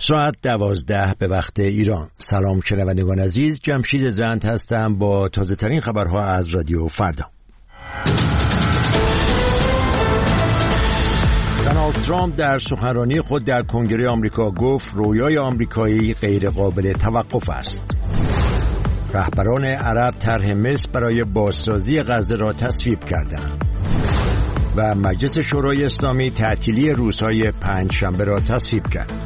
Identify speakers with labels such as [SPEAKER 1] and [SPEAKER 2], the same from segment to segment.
[SPEAKER 1] ساعت 12 به وقت ایران. سلام شنوندگان عزیز، جمشید زند هستم با تازه ترین خبرها از رادیو فردا. دونالد ترامپ در سخنرانی خود در کنگره آمریکا گفت رویای آمریکایی غیر قابل توقف است. رهبران عرب طرح مصر برای بازسازی غزه را تصویب کردند و مجلس شورای اسلامی تعطیلی روزهای پنجشنبه را تصویب کرد.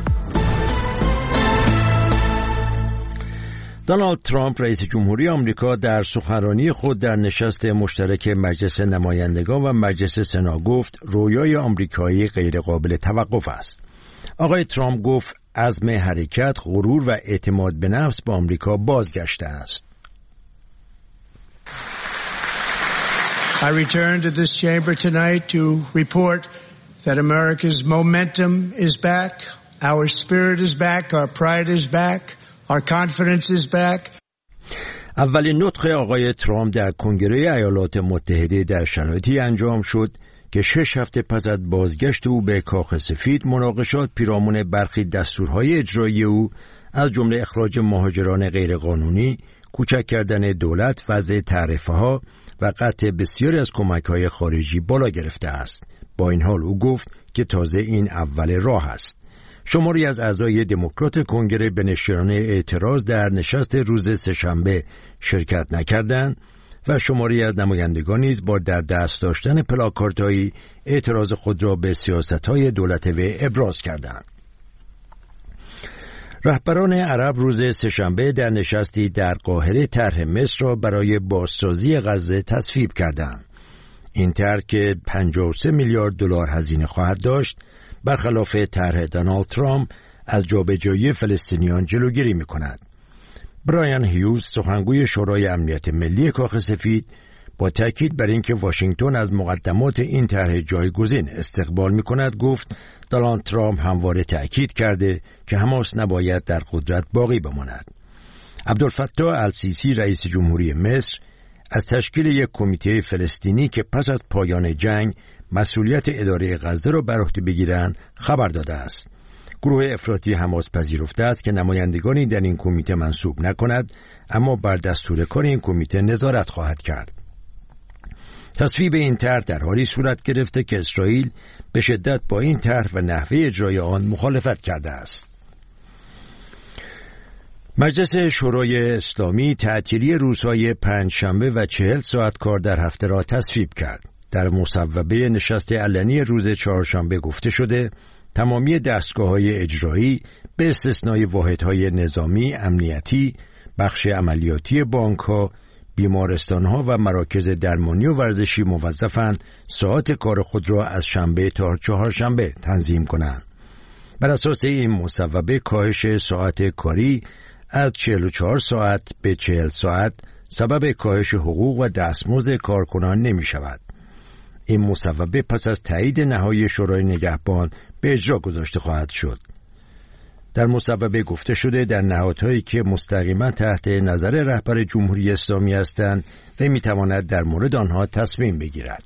[SPEAKER 1] دونالد ترامپ رئیس جمهوری آمریکا در سخنرانی خود در نشست مشترک مجلس نمایندگان و مجلس سنا گفت رویای آمریکایی غیر قابل توقف است. آقای ترامپ گفت عزم حرکت، غرور و اعتماد به نفس به آمریکا بازگشته است.
[SPEAKER 2] I return to this chamber tonight to report that America's momentum is back, our spirit is back, our pride is back. Our confidence is back.
[SPEAKER 1] اولین نطق آقای ترامپ در کنگره ایالات متحده در شرایطی انجام شد که 6 هفته پس از بازگشت او به کاخ سفید مناقشات پیرامون برخی دستورهای اجرایی او از جمله اخراج مهاجران غیرقانونی، کوچک کردن دولت، وضع تعرفه‌ها و قطع بسیاری از کمک‌های خارجی بالا گرفته است. با این حال او گفت که تازه این اول راه است. شماری از اعضای دموکرات کنگره به نشانه اعتراض در نشست روز سه‌شنبه شرکت نکردند و شماری از نمایندگان نیز با در دست داشتن پلاکاردهایی اعتراض خود را به سیاست‌های دولت وی ابراز کردند. رهبران عرب روز سه‌شنبه در نشستی در قاهره طرح مصر را برای بازسازی غزه تصویب کردند. این طرح که 53 میلیارد دلار هزینه خواهد داشت، برخلاف طرح دونالد ترامپ از جابجایی فلسطینیان جلوگیری می‌کند. برایان هیوز، سخنگوی شورای امنیت ملی کاخ سفید، با تاکید بر اینکه واشنگتن از مقدمات این طرح جایگزین استقبال می‌کند، گفت دونالد ترامپ همواره تاکید کرده که حماس نباید در قدرت باقی بماند. عبدالفتاح السیسی، رئیس جمهوری مصر، از تشکیل یک کمیته فلسطینی که پس از پایان جنگ مسئولیت اداره غزه را بر عهده بگیرند خبر داده است. گروه افراطی حماس پذیرفته است که نمایندگانی در این کمیته منصوب نکند، اما بر دستور کار این کمیته نظارت خواهد کرد. تصویب این طرح در حالی صورت گرفته که اسرائیل به شدت با این طرح و نحوه اجرای آن مخالفت کرده است. مجلس شورای اسلامی تعطیلی روزهای پنجشنبه و 40 ساعت کار در هفته را تصویب کرد. در مصوبه نشست علنی روز چهارشنبه گفته شده تمامی دستگاه‌های اجرایی به استثنای واحدهای نظامی، امنیتی، بخش عملیاتی بانک‌ها، بیمارستان‌ها و مراکز درمانی و ورزشی موظفند ساعت کار خود را از شنبه تا چهارشنبه تنظیم کنند. بر اساس این مصوبه کاهش ساعت کاری از 44 ساعت به 40 ساعت سبب کاهش حقوق و دستمزد کارکنان نمی شود. این مصوبه پس از تایید نهایی شورای نگهبان به اجرا گذاشته خواهد شد. در مصوبه گفته شده در نهادهایی که مستقیما تحت نظر رهبر جمهوری اسلامی هستند و میتواند در مورد آنها تصمیم بگیرد.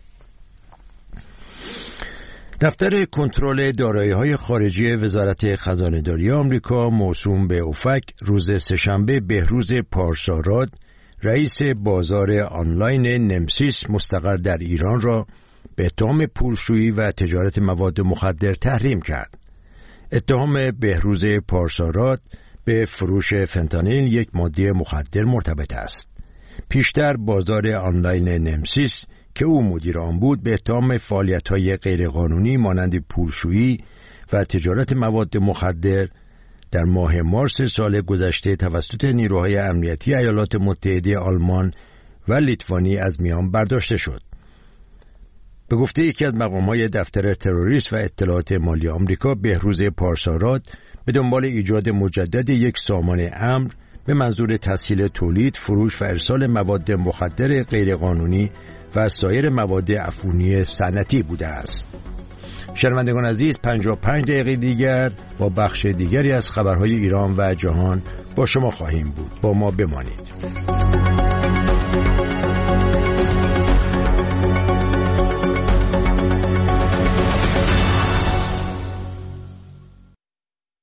[SPEAKER 1] دفتر کنترل دارایی‌های خارجی وزارت خزانه‌داری آمریکا موسوم به اوفک روز سه‌شنبه بهروز پارساراد، رئیس بازار آنلاین نمسیس مستقر در ایران را به اتهام پولشویی و تجارت مواد مخدر تحریم کرد. اتهام بهروز پارساراد به فروش فنتانیل، یک ماده مخدر، مرتبط است. پیشتر بازار آنلاین نمسیس که او مدیر آن بود به اتهام فعالیت‌های غیرقانونی مانند پولشویی و تجارت مواد مخدر در ماه مارس سال گذشته توسط نیروهای امنیتی ایالات متحده آلمان و لیتوانی از میان برداشته شد. به گفته یکی از مقام‌های دفتر تروریست و اطلاعات مالی آمریکا، بهروز پارساراد به دنبال ایجاد مجدد یک سامان امن به منظور تسهیل تولید، فروش و ارسال مواد مخدر غیرقانونی و سایر مواد عفونی صنعتی بوده است. شنوندگان عزیز، 55 دقیقه دیگر با بخش دیگری از خبرهای ایران و جهان با شما خواهیم بود. با ما بمانید.